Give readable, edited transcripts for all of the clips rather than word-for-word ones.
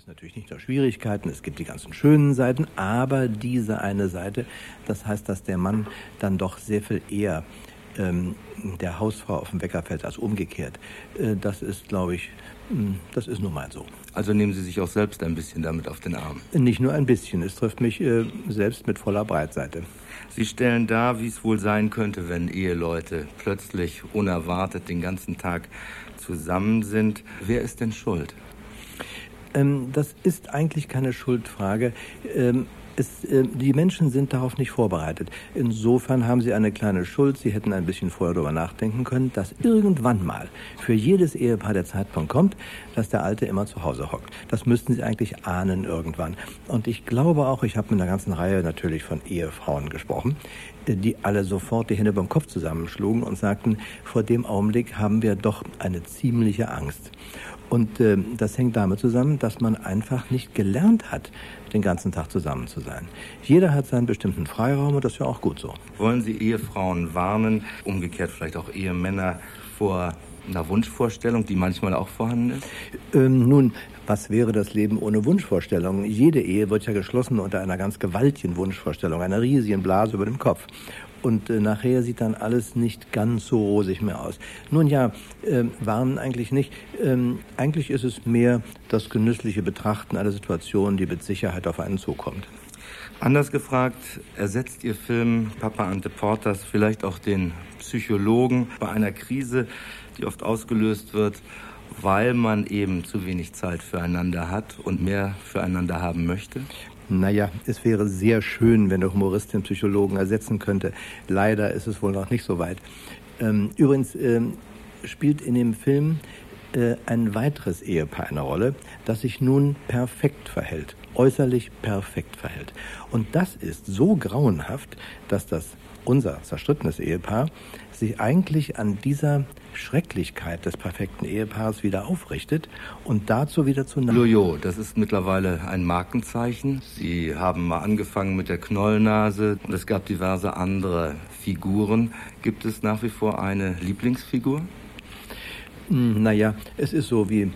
es natürlich nicht nur Schwierigkeiten, es gibt die ganzen schönen Seiten, aber diese eine Seite, das heißt, dass der Mann dann doch sehr viel eher der Hausfrau auf den Wecker fällt als umgekehrt. Das ist, glaube ich, das ist nun mal so. Also nehmen Sie sich auch selbst ein bisschen damit auf den Arm? Nicht nur ein bisschen, es trifft mich selbst mit voller Breitseite. Sie stellen dar, wie es wohl sein könnte, wenn Eheleute plötzlich unerwartet den ganzen Tag zusammen sind. Wer ist denn schuld? Das ist eigentlich keine Schuldfrage. Die Menschen sind darauf nicht vorbereitet. Insofern haben sie eine kleine Schuld. Sie hätten ein bisschen vorher darüber nachdenken können, dass irgendwann mal für jedes Ehepaar der Zeitpunkt kommt, dass der Alte immer zu Hause hockt. Das müssten sie eigentlich ahnen irgendwann. Und ich glaube auch, ich habe mit einer ganzen Reihe natürlich von Ehefrauen gesprochen, die alle sofort die Hände beim Kopf zusammenschlugen und sagten, vor dem Augenblick haben wir doch eine ziemliche Angst. Und das hängt damit zusammen, dass man einfach nicht gelernt hat, den ganzen Tag zusammen zu sein. Jeder hat seinen bestimmten Freiraum und das ist ja auch gut so. Wollen Sie Ehefrauen warnen, umgekehrt vielleicht auch Ehemänner, vor einer Wunschvorstellung, die manchmal auch vorhanden ist? Nun, was wäre das Leben ohne Wunschvorstellungen? Jede Ehe wird ja geschlossen unter einer ganz gewaltigen Wunschvorstellung, einer riesigen Blase über dem Kopf. Und nachher sieht dann alles nicht ganz so rosig mehr aus. Nun ja, warnen eigentlich nicht. Eigentlich ist es mehr das genüssliche Betrachten einer Situation, die mit Sicherheit auf einen zukommt. Anders gefragt, ersetzt Ihr Film Papa Ante Portas vielleicht auch den Psychologen bei einer Krise, die oft ausgelöst wird, weil man eben zu wenig Zeit füreinander hat und mehr füreinander haben möchte? Naja, es wäre sehr schön, wenn der Humorist den Psychologen ersetzen könnte. Leider ist es wohl noch nicht so weit. Übrigens spielt in dem Film ein weiteres Ehepaar eine Rolle, das sich nun perfekt verhält, äußerlich perfekt verhält. Und das ist so grauenhaft, dass unser zerstrittenes Ehepaar sich eigentlich an dieser Schrecklichkeit des perfekten Ehepaars wieder aufrichtet und dazu wieder zu nahe. Jojo, das ist mittlerweile ein Markenzeichen. Sie haben mal angefangen mit der Knollnase und es gab diverse andere Figuren. Gibt es nach wie vor eine Lieblingsfigur? Naja, es ist so wie,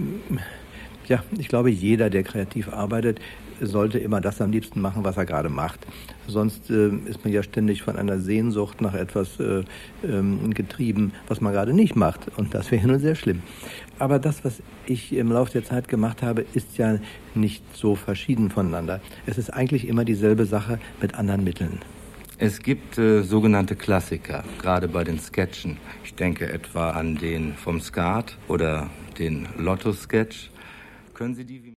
ja, ich glaube, jeder, der kreativ arbeitet, sollte immer das am liebsten machen, was er gerade macht. Sonst ist man ja ständig von einer Sehnsucht nach etwas getrieben, was man gerade nicht macht. Und das wäre nun sehr schlimm. Aber das, was ich im Laufe der Zeit gemacht habe, ist ja nicht so verschieden voneinander. Es ist eigentlich immer dieselbe Sache mit anderen Mitteln. Es gibt sogenannte Klassiker, gerade bei den Sketchen. Ich denke etwa an den vom Skat oder den Lotto-Sketch. Können Sie die